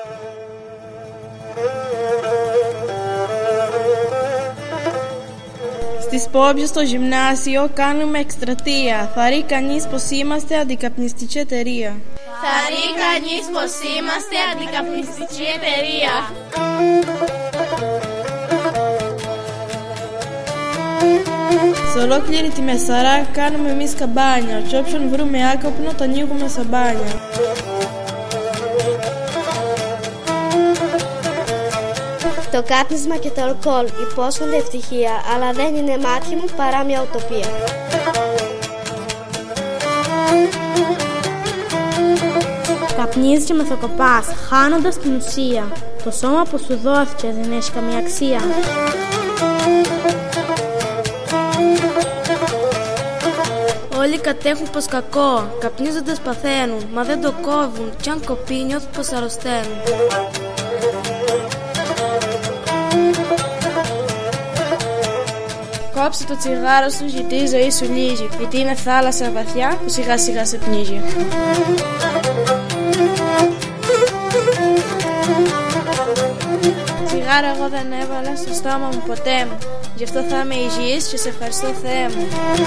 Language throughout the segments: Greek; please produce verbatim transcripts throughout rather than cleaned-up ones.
Στις πόμπιες στο γυμνάσιο κάνουμε εκστρατεία. Θα ρει κανείς πως είμαστε αντικαπνιστική εταιρεία. Θα ρει κανείς πως είμαστε αντικαπνιστική εταιρεία. Σε ολόκληρη τη Μεσαρά κάνουμε εμείς καμπάνια. Κι όποιον βρούμε άκαπνο το ανοίγουμε σαν μπάνια. Το κάπνισμα και το αλκοόλ υπόσχονται ευτυχία, αλλά δεν είναι μάτια μου παρά μια ουτοπία. Καπνίζεις και μεθοκοπάς, χάνοντας την ουσία. Το σώμα που σου δόθηκε δεν έχει καμία αξία. Όλοι κατέχουν πως κακό, καπνίζοντας παθαίνουν, μα δεν το κόβουν, κι αν κοπεί νιώθουν πως αρρωσταίνουν. Κόψε το τσιγάρο σου γιατί η ζωή σου λύγει, γιατί είναι θάλασσα βαθιά που σιγά σιγά σε πνίγει. Τσιγάρο εγώ δεν έβαλα στο στόμα μου ποτέ μου, γι' αυτό θα είμαι υγιής και σε ευχαριστώ Θεέ μου.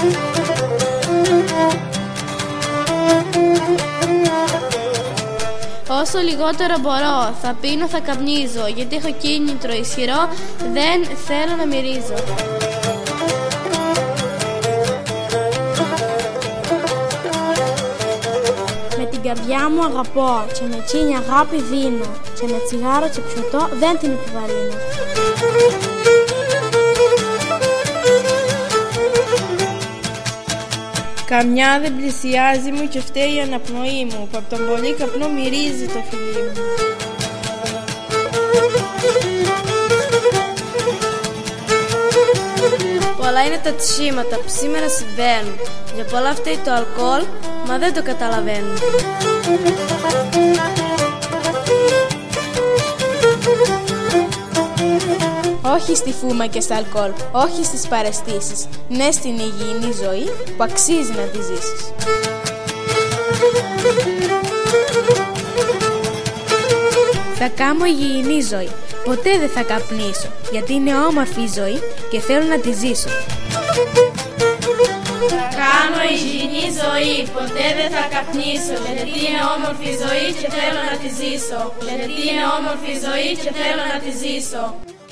Όσο λιγότερο μπορώ, θα πίνω, θα καπνίζω, γιατί έχω κίνητρο ισχυρό, δεν θέλω να μυρίζω. Με την καρδιά μου αγαπώ και με εκείνη αγάπη δίνω, και με τσιγάρο και πιωτό δεν την επιβαρύνω. Καμιά δεν πλησιάζει μου και φταίει η αναπνοή μου, που απ' τον πολύ καπνό μυρίζει το φιλί μου. Πολλά είναι τα ατυχήματα που σήμερα συμβαίνουν, για πολλά φταίει το αλκοόλ, μα δεν το καταλαβαίνουν. Όχι στη φούμα και στα αλκοόλ, όχι στις παραισθήσεις. Ναι στην υγιεινή ζωή που αξίζει να τη ζήσεις. Θα κάνω υγιεινή ζωή, ποτέ δεν θα καπνίσω, γιατί είναι όμορφη η ζωή και θέλω να τη ζήσω. Θα κάνω υγιεινή ζωή, ποτέ δεν θα καπνίσω, γιατί είναι όμορφη η ζωή και θέλω να τη ζήσω. Γιατί είναι όμορφη η ζωή και θέλω να τη ζήσω.